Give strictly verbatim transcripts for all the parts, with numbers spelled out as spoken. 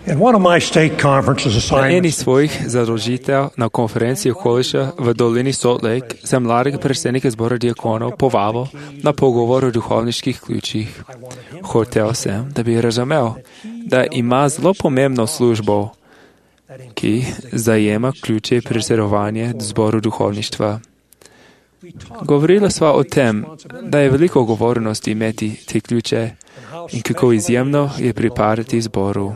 Na eni svojih zadolžitev na konferenci okoliša v dolini Salt Lake sem mladega predsednika zbora diakonov povabil na pogovor o duhovniških ključih. Hotel sem, da bi razumel, da ima zelo pomembno službo, ki zajema ključe predsedovanja zboru duhovništva. Govorila sva o tem, da je veliko odgovornosti imeti te ključe in kako izjemno je pripadati zboru.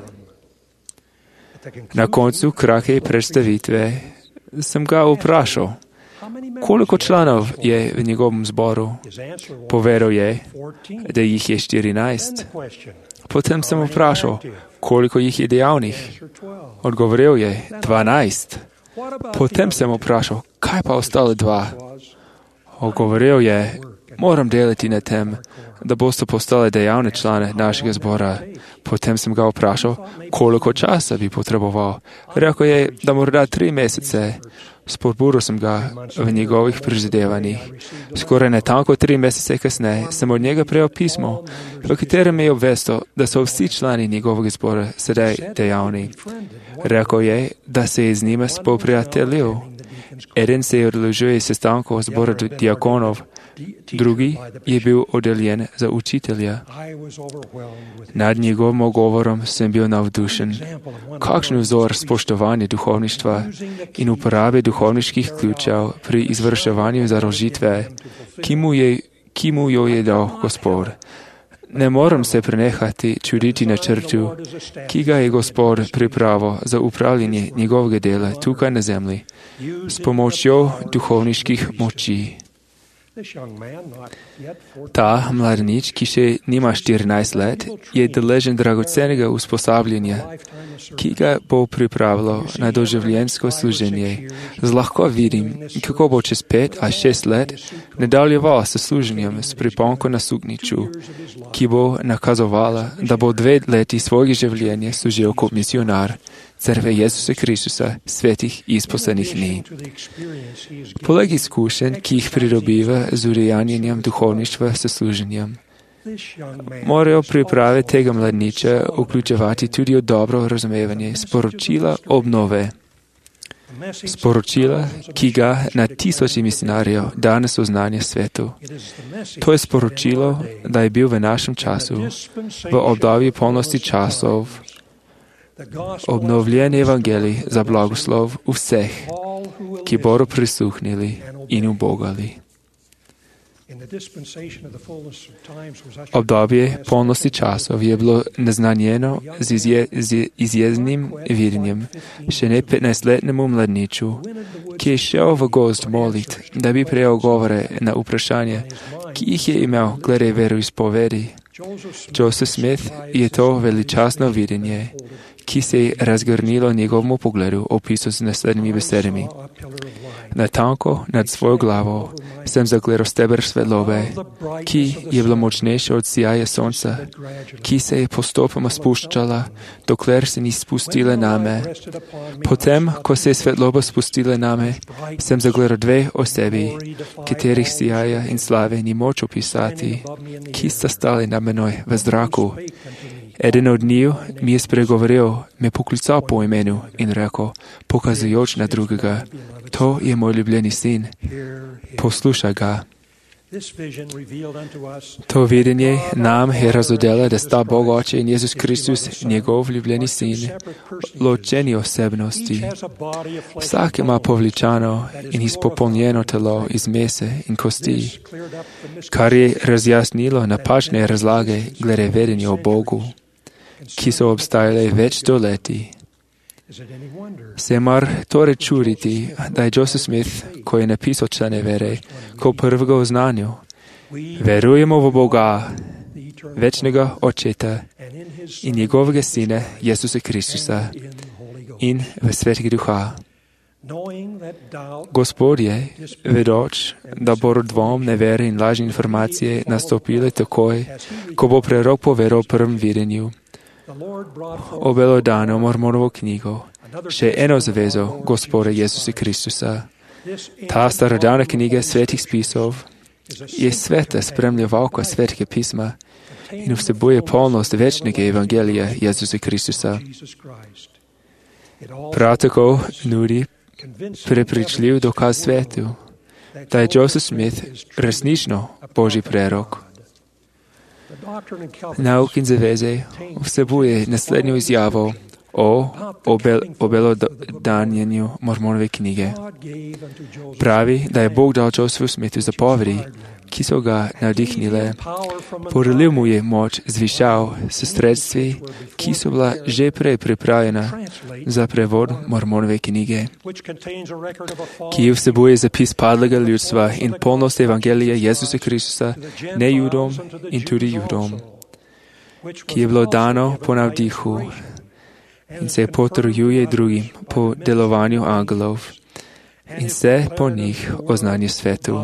Na koncu kratke predstavitve sem ga vprašal, koliko članov je v njegovem zboru. Povedal je, da jih je štirinajst. Potem sem vprašal, koliko jih je dejavnih. Odgovoril je, dvanajst. Potem sem vprašal, kaj pa ostale dva. Odgovoril je, moram delati na tem, da boste postali dejavne člane našega zbora. Potem sem ga vprašal, koliko časa bi potreboval. Rekel je, da morda tri mesece. Spodbudil sem ga v njegovih prizadevanjih. Skoraj natanko tri mesece kasneje sem od njega prejel pismo, v katerem je obvestil, da so vsi člani njegovega zbora sedaj dejavni. Rekel je, da se je z njima spoprijateljil. Eden se je odložil iz sestankov zbora diakonov, drugi je bil oddeljen za učitelja. Nad njegovim govorom sem bil navdušen. Kakšen vzor spoštovanja duhovništva in uporabe duhovniških ključev pri izvrševanju zarožitve, ki mu, je, ki mu jo je dal Gospod. Ne moram se prenehati čuditi načrtu, ki ga je Gospod pripravil za upravljanje njegovega dela tukaj na zemlji, s pomočjo duhovniških moči. Ta mladenič, ki še nima štirinajst let, je deležen dragocenega usposabljanja, ki ga bo pripravilo na doživljenjsko služenje. Zlahko vidim, kako bo čez pet ali šest let nadaljeval s služenjem s priponko na sukniču, ki bo nakazovala, da bo dve leti svojega življenja služil kot misionar Cerkve Jezusa Kristusa, svetih izposlenih dni. Poleg izkušenj, ki jih pridobiva z udejanjenjem duhovništva s služenjem, morajo priprave tega mladeniča vključevati tudi dobro razumevanje sporočila obnove. Sporočila, ki ga na tisoči misionarjev danes oznanja svetu. To je sporočilo, da je bil v našem času, v obdobju polnosti časov, obnovljen evangelij za blagoslov vseh, ki bodo prisluhnili in ubogali. Obdobje polnosti časov je bilo naznanjeno z, izje, z izjeznim videnjem še ne petnajstletnemu mladniču, ki je šel v gozd molit, da bi prejel govore na vprašanje, ki jih je imel glede veroizpovedi. Joseph Smith je to veličastno videnje, ki se je razgrnilo njegovemu pogledu, opisal z naslednjimi besedami. Natanko nad svojo glavo sem zagledal steber svetlobe, ki je bila močnejša od sijaja sonca, ki se je postopoma spuščala, dokler se ni spustila name. Potem, ko se je svetloba spustila name, sem zagledal dve osebi, katerih sijaja in slave ni moč opisati, ki sta stali na menoj v zraku. Eden od njih mi je spregovoril, me poklical po imenu in rekel, pokazujoč na drugega, to je moj ljubljeni sin, poslušaj ga. To videnje nam je razodelo, da sta Bog Oče in Jezus Kristus, njegov ljubljeni sin, ločeni osebnosti. Vsak ima povličano in izpopolnjeno telo iz mese in kosti, kar je razjasnilo napačne razlage glede vedenja o Bogu, ki so obstajale več stoletij. Se mar torej čuditi, da je Joseph Smith, ko je napisal člane vere, kot prvega oznanil, verujemo v Boga, večnega Očeta in njegovega Sina, Jezusa Kristusa in v Svetega Duha. Gospod je, vedoč, da bodo dvom, nevere in lažne informacije nastopile takoj, ko bo prerok povedal v prvem videnju, obelodano Mormonovo knjigo, še eno zavezo Gospoda Jezusa Kristusa. Ta starodavna knjiga svetih spisov je sveta spremljevalka svetega pisma, in vsebuje polnost večnega evangelija Jezusa Kristusa. Prav tako nudi prepričljiv dokaz svetu, da je Joseph Smith resnično Božji prerok. Nauk in zaveze vsebuje naslednjo izjavo o obel, obelodanjenju Mormonove knjige. Pravi, da je Bog dal Josephu Smithu zapovedi, ki so ga navdihnile. Podelil mu je moč zvišav s sredstvi, ki so bila že prej pripravljena za prevod Mormonove knjige, ki vsebuje zapis padlega ljudstva in polnost evangelija Jezusa Kristusa ne Judom in tudi Judom, ki je bilo dano po navdihu in se potrjuje drugim po delovanju angelov in se po njih oznanje svetu.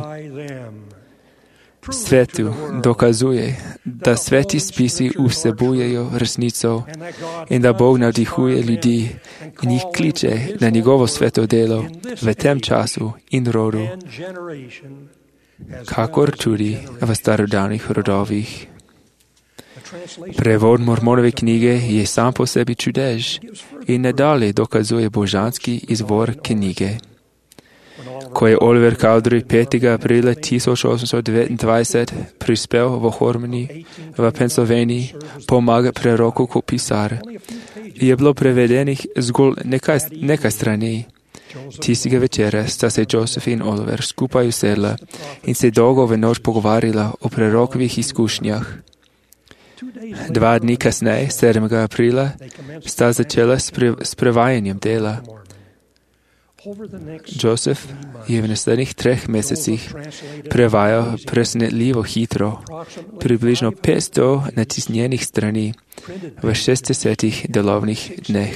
Svetu dokazuje, da sveti spisi vsebujejo resnico in da Bog navdihuje ljudi in jih kliče na njegovo sveto delo v tem času in rodu, kakor tudi v starodavnih rodovih. Prevod Mormonove knjige je sam po sebi čudež in nadalje dokazuje božanski izvor knjige. Ko je Oliver Cowdery petega aprila tisoč osemsto devetindvajset prispel v Harmony v Pennsylvaniji pomagati preroku kot pisar, je bilo prevedenih zgolj nekaj, nekaj strani. Tistega večera sta se Joseph in Oliver skupaj usedla in se dolgo v noč pogovarjala o prerokovih izkušnjah. Dva dni kasneje, sedmega aprila, sta začela s, pre, s prevajanjem dela. Joseph je v naslednjih treh mesecih prevajal presenetljivo hitro, približno petsto natisnjenih strani v šestdesetih delovnih dneh.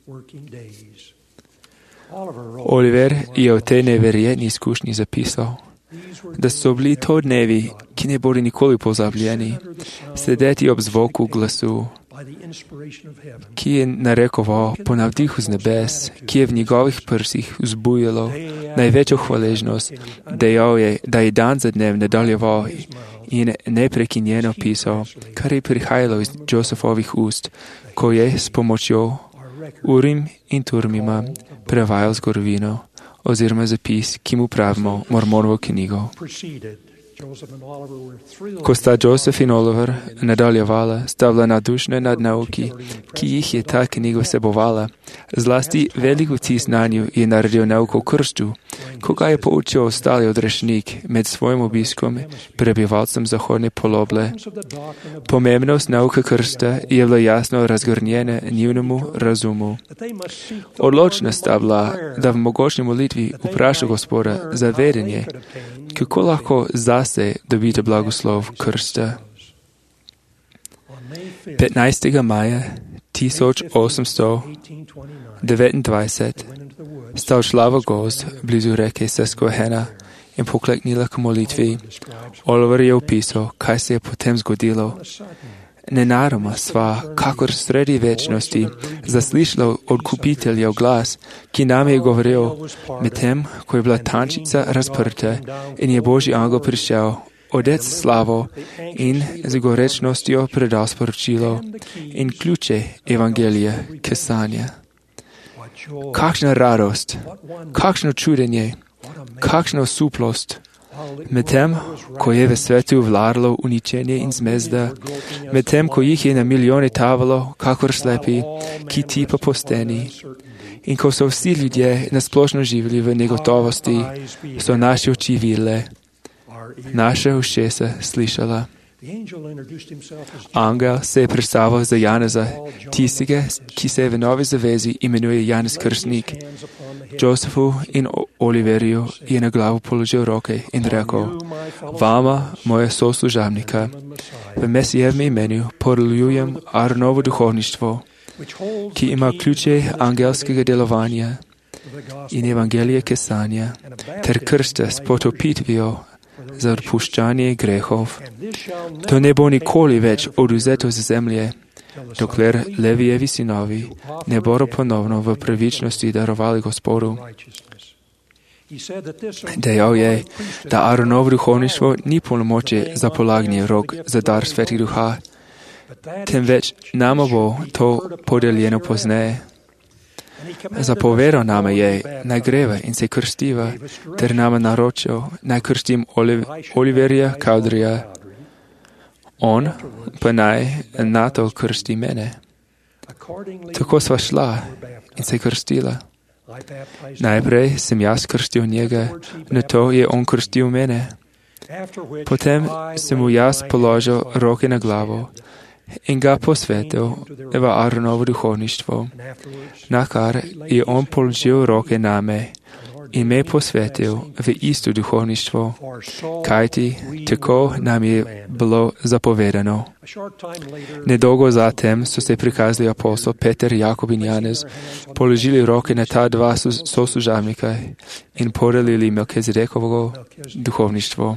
Oliver je o tej neverjetni izkušnji zapisal, da so bili to dnevi, ki ne bodo nikoli pozabljeni, sedeti ob zvoku glasu, ki je narekoval po navdihu z nebes, ki je v njegovih prsih vzbujalo največjo hvaležnost, dejal je, da je dan za dnem nadaljeval in neprekinjeno pisal, kar je prihajalo iz Josephovih ust, ko je s pomočjo Urim in Turmima prevajal zgodovino oziroma zapis, ki mu pravimo Mormonovo knjigo. Ko sta Joseph in Oliver nadaljevala, sta bila navdušena nad nauki, ki jih je ta knjiga vsebovala. Zlasti velik vtis nanju je naredil nauk o krstu, ko ga je poučil ostali odrešnik med svojim obiskom prebivalcem zahodne poloble. Pomembnost nauke krsta je bila jasno razgrnjena njunemu razumu. Odločna sta bila, da v mogočni molitvi vpraša Gospoda za vedenje, kako lahko zase dobite blagoslov krsta. petnajstega maja tisoč osemsto devetindvajset sta odšla v gozd blizu reke Susquehanna in pokleknila k molitvi. Oliver je opisal, kaj se je potem zgodilo. Nenadoma sva, kakor sredi večnosti, zaslišala odkupiteljev glas, ki nam je govoril, medtem, ko je bila tančica razprta in je Božji angel prišel, odec slavo in z gorečnostjo predal sporočilo in ključe evangelija k sanju. Kakšna radost, kakšno čudenje, kakšna osuplost. Medtem, ko je v svetu vladalo uničenje in zmezda, medtem, ko jih je na milijone tavalo, kakor slepi, ki tipa po steni, in ko so vsi ljudje nasplošno živeli v negotovosti, so naše oči videle, naše ušesa slišala. Angel se je predstavil za Janeza, tistega, ki se v Novi zavezi imenuje Janez Krstnik. Josephu in Oliverju je na glavo položil roke in rekel, vama, moja soslužavnika, v Mesijevem imenu podeljujem Aaronovo duhovništvo, ki ima ključe angelskega delovanja in evangelije kesanja, ter krsta s potopitvijo za odpuščanje grehov. To ne bo nikoli več oduzeto z zemlje, dokler Levijevi sinovi ne bodo ponovno v pravičnosti darovali Gospodu. Dejal je, da Aaronovo duhovništvo ni polnomočje za polaganje rok za dar Svetih Duha, temveč nama bo to podeljeno pozneje. Zapovedal nama je, naj greva in se krstiva, ter nama naročil, naj krstim Oliv Oliverja Cowderyja. On pa naj na to krsti mene. Tako sva šla in se krstila. Najprej sem jaz krstil njega, nato je on krstil mene. Potem sem mu jaz položil roke na glavo in ga posvetil v Aaronovo duhovništvo, na kar je on položil roke name in me posvetil v isto duhovništvo, kajti tako nam je bilo zapovedano. Nedolgo zatem so se prikazali apostol Peter, Jakob in Janez, položili roke na ta dva soslužavnika in podelili Melkizedekovo duhovništvo.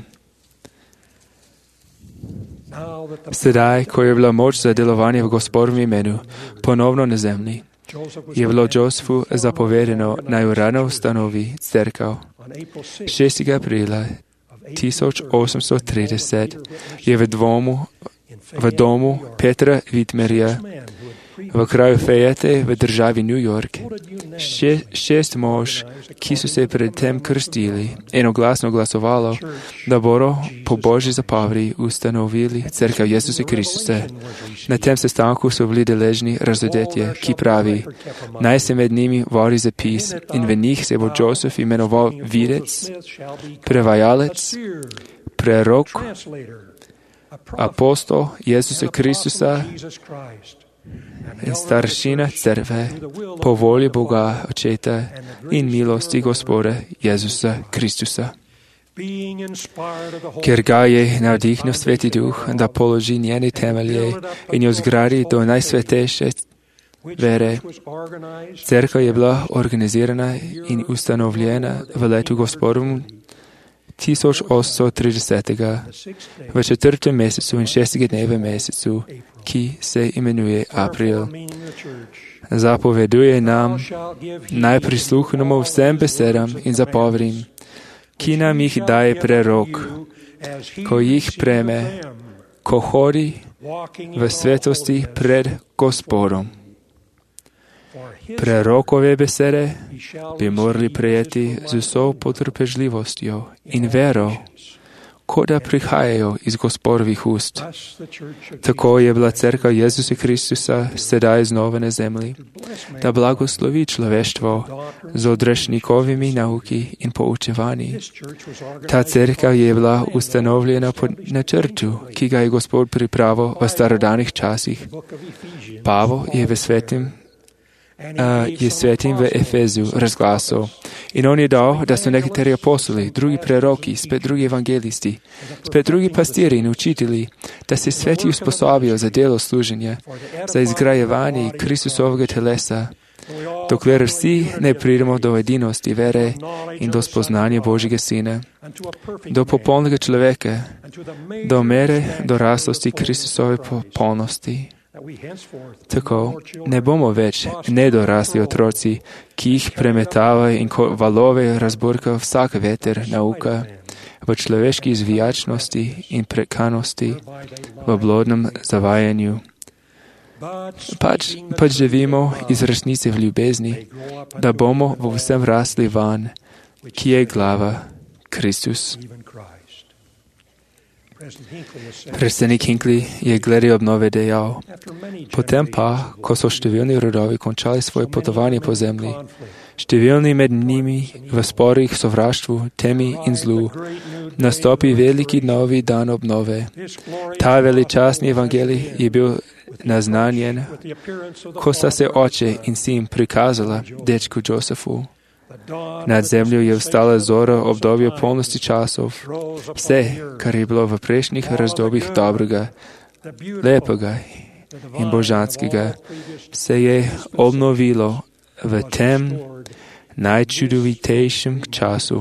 Sedaj, ko je bila moč za delovanje v Gospodovem imenu ponovno na zemlji, je bilo Josefu zapovedano, naj uradno ustanovi cerkev. šestega aprila tisoč osemsto trideset je v domu, v domu Petra Whitmerja v kraju Fayette v državi New York še, šest mož, ki so se predtem krstili, enoglasno glasovalo, da bodo po Božji zapovedi ustanovili cerkev Jezusa Kristusa. Na tem sestanku so bili deležni razodetje, ki pravi, naj se med njimi vodi zapis in v njih se bo Josef imenoval videc, prevajalec, prerok, apostol Jezusa Kristusa in staršina cerkve po volji Boga Očeta in milosti Gospoda Jezusa Kristusa. Ker ga je navdihnil Sveti Duh, da položi njene temelje in jo zgradi do najsvetejše vere. Cerkev je bila organizirana in ustanovljena v letu Gospodovem tisoč osemsto tridesetega v četrtem mesecu in šestega dneva mesecu, ki se imenuje April. Zapoveduje nam, naj prisluhnemo vsem besedam in zapovedim, ki nam jih daje prerok, ko jih preme, ko hodi v svetosti pred Gospodom. Prerokove besede bi morali prejeti z vso potrpežljivostjo in vero, kot da prihajajo iz Gospodovih ust. Tako je bila cerkev Jezusa Kristusa sedaj znova na zemlji, da blagoslovi človeštvo z odrešnikovimi nauki in poučevanji. Ta cerkev je bila ustanovljena po načrtu, ki ga je Gospod pripravil v starodanih časih. Pavol je v svetim Uh, je svetim v Efezu razglasil. In on je dal, da so nekateri apostoli, drugi preroki, spet drugi evangelisti, spet drugi pastiri in učitelji, da se sveti usposobijo za delo služenja, za izgrajevanje Kristusovega telesa, dokler vsi ne pridemo do edinosti vere in do spoznanja Božjega Sina, do popolnega človeka, do mere doraslosti Kristusove popolnosti. Tako ne bomo več nedorasli otroci, ki jih premetavajo in kot valove razburka vsak veter nauka v človeški izvijačnosti in prekanosti, v blodnem zavajanju. Pač, pač živimo iz resnice v ljubezni, da bomo v vsem rasli van, ki je glava Kristus. Predsednik Hinckley je glede obnove dejal, potem pa, ko so številni rodovi končali svoje potovanje po zemlji, številni med njimi v sporih, sovraštvu, temi in zlu, nastopi veliki novi dan obnove. Ta veličastni evangelij je bil naznanjen, ko sta se oče in sin prikazala dečku Josefu. Nad zemljo je vstala zora obdobja polnosti časov. Vse, kar je bilo v prejšnjih razdobjih dobrega, lepega in božanskega, se je obnovilo v tem najčudovitejšem času.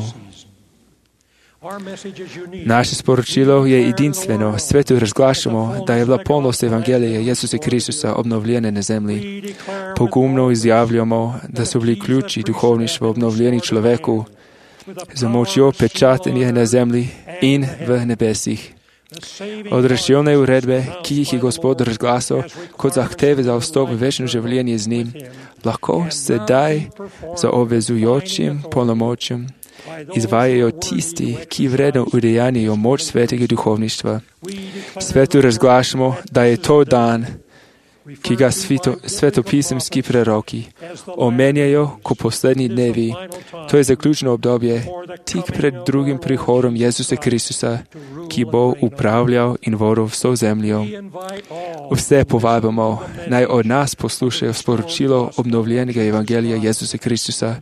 Naše sporočilo je edinstveno. Svetu razglašamo, da je bila polnost evangelija Jezusa Kristusa obnovljena na zemlji. Pogumno izjavljamo, da so bili ključi duhovništva obnovljeni človeku za močjo pečatenja na zemlji in v nebesih. Odrešilne uredbe, ki jih je Gospod razglasil kot zahteve za vstop v večno življenje z njim, lahko sedaj za obvezujočim polnomočjem izvajajo tisti, ki vredno udejanjajo moč svetega duhovništva. Svetu razglašamo, da je to dan, ki ga sveto, svetopisemski preroki omenjajo kot poslednji dnevi. To je zaključno obdobje tik pred drugim prihodom Jezusa Kristusa, ki bo upravljal in vodil vso zemljo. Vse povabimo, naj od nas poslušajo sporočilo obnovljenega evangelija Jezusa Kristusa.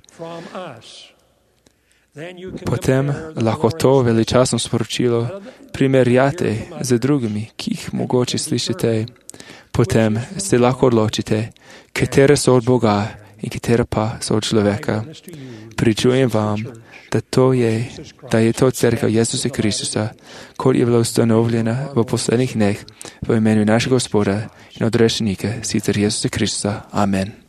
Potem lahko to veličastno sporočilo primerjate z drugimi, ki jih mogoče slišite. Potem se lahko odločite, katere so od Boga in katere pa so od človeka. Pričujem vam, da, to je, da je to cerkev Jezusa Kristusa, kot je bila ustanovljena v poslednjih dneh v imenu našega Gospoda in odrešenika, sicer Jezusa Kristusa. Amen.